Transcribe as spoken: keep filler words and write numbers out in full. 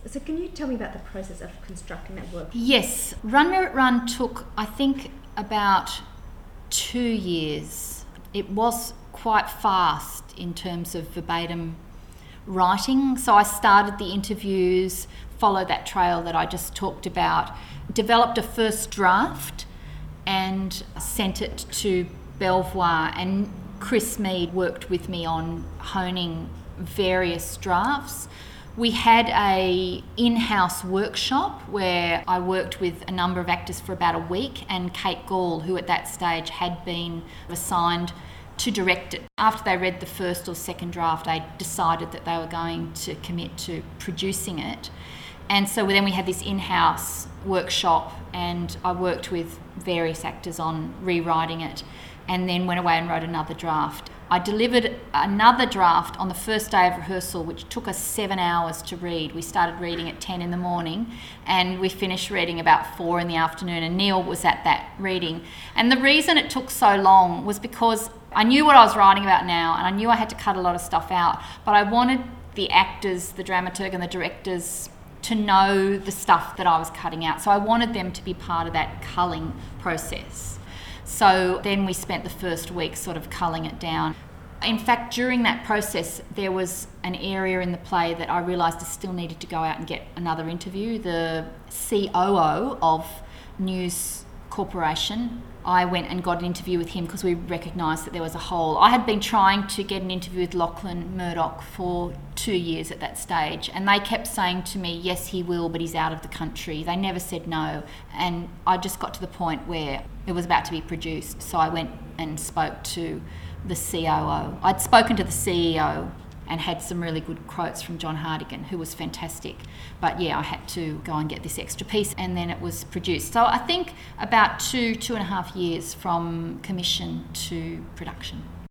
So can you tell me about the process of constructing that work? Yes. Run Merritt Run took, I think, about two years. It was quite fast in terms of verbatim writing. So I started the interviews, followed that trail that I just talked about, developed a first draft and sent it to Belvoir, and Chris Mead worked with me on honing various drafts. We had a in-house workshop where I worked with a number of actors for about a week, and Kate Gall, who at that stage had been assigned to direct it. After they read the first or second draft, they decided that they were going to commit to producing it. And so then we had this in-house workshop, and I worked with various actors on rewriting it, and then went away and wrote another draft. I delivered another draft on the first day of rehearsal, which took us seven hours to read. We started reading at ten in the morning and we finished reading about four in the afternoon, and Neil was at that reading. And the reason it took so long was because I knew what I was writing about now, and I knew I had to cut a lot of stuff out, but I wanted the actors, the dramaturg and the directors to know the stuff that I was cutting out. So I wanted them to be part of that culling process. So then we spent the first week sort of culling it down. In fact, during that process, there was an area in the play that I realised I still needed to go out and get another interview. The C O O of News Corporation, I went and got an interview with him because we recognised that there was a hole. I had been trying to get an interview with Lachlan Murdoch for two years at that stage, and they kept saying to me, yes, he will, but he's out of the country. They never said no, and I just got to the point where it was about to be produced, so I went and spoke to the C O O. I'd spoken to the C E O and had some really good quotes from John Hardigan, who was fantastic. But yeah, I had to go and get this extra piece, and then it was produced. So I think about two, two and a half years from commission to production.